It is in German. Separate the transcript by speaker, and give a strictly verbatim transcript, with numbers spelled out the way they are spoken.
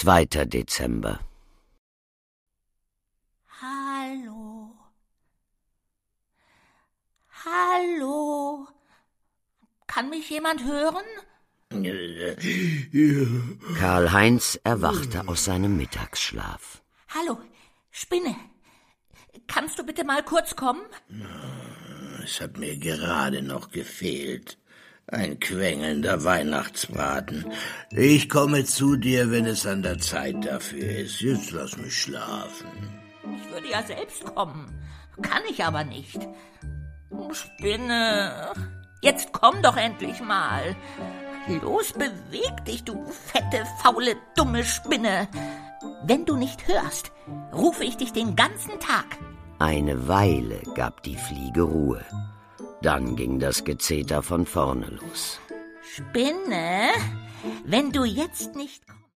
Speaker 1: zweiter Dezember.
Speaker 2: Hallo. Hallo. Kann mich jemand hören?
Speaker 1: Karl-Heinz erwachte aus seinem Mittagsschlaf.
Speaker 2: Hallo, Spinne. Kannst du bitte mal kurz kommen?
Speaker 3: Es hat mir gerade noch gefehlt. Ein quengelnder Weihnachtsbraten. Ich komme zu dir, wenn es an der Zeit dafür ist. Jetzt lass mich schlafen.
Speaker 2: Ich würde ja selbst kommen. Kann ich aber nicht. Spinne, jetzt komm doch endlich mal. Los, beweg dich, du fette, faule, dumme Spinne. Wenn du nicht hörst, rufe ich dich den ganzen Tag.
Speaker 1: Eine Weile gab die Fliege Ruhe. Dann ging das Gezeter von vorne los.
Speaker 2: Spinne, wenn du jetzt nicht